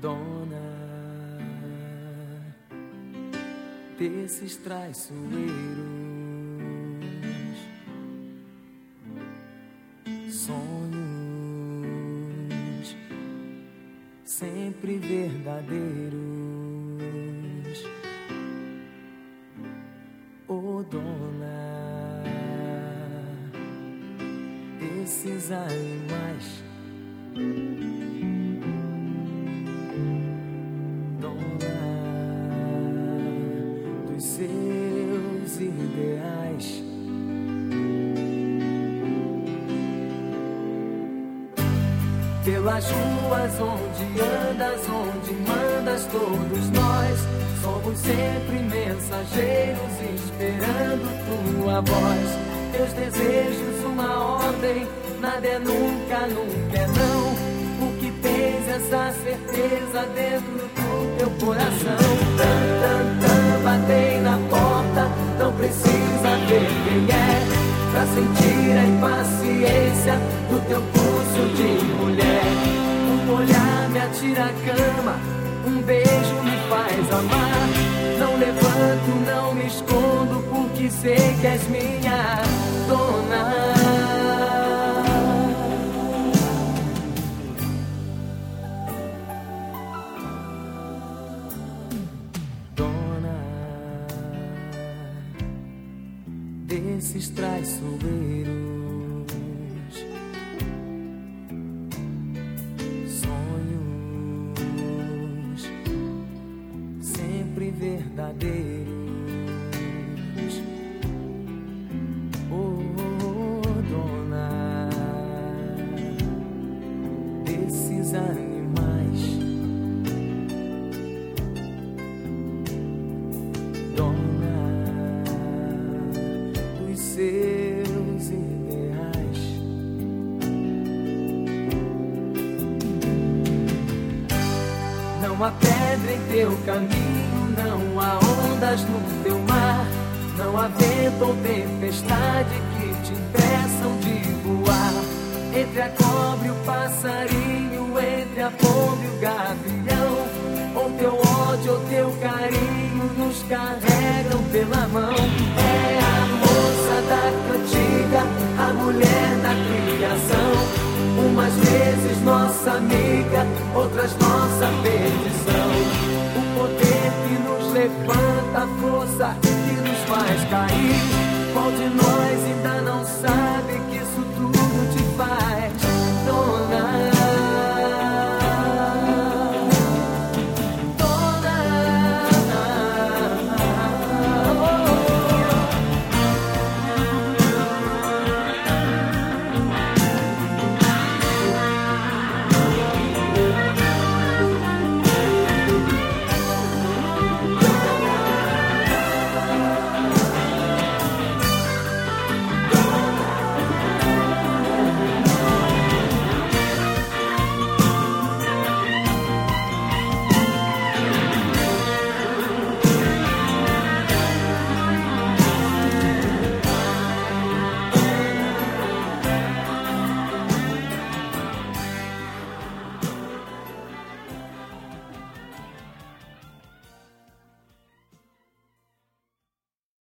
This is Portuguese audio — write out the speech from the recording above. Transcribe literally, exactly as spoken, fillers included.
dona desses traiçoeiros, sonhos sempre verdadeiros. Ô dona desses animais, dona dos seus ideais. Pelas ruas onde andas, onde mandas, todos nós somos sempre mensageiros esperando tua voz. Teus desejos, uma ordem, nada é nunca, nunca é não. Porque tens essa certeza dentro do teu coração. Tan, tan, tan, batei na porta, não precisa ver quem é pra sentir a impaciência do teu pulso de mulher. Um olhar me atira a cama, um beijo me faz amar. Não levanto, não me escondo, porque sei que és minha dona. Dona desses traiçoeiros, sonhos sempre verdadeiros. Oh, dona desses animais, dona dos seus ideais. Não há pedra em teu caminho, não há ondas no teu mar, não há vento ou tempestade que te impeçam de voar. Entre a cobra e o passarinho, entre a pomba e o gavião, ou teu ódio ou teu carinho nos carregam pela mão. É a moça da cantiga, a mulher da criação, umas vezes nossa amiga, outras nossa perdição. O poder que nos levanta, a força que nos faz cair. Qual de nós ainda não sabe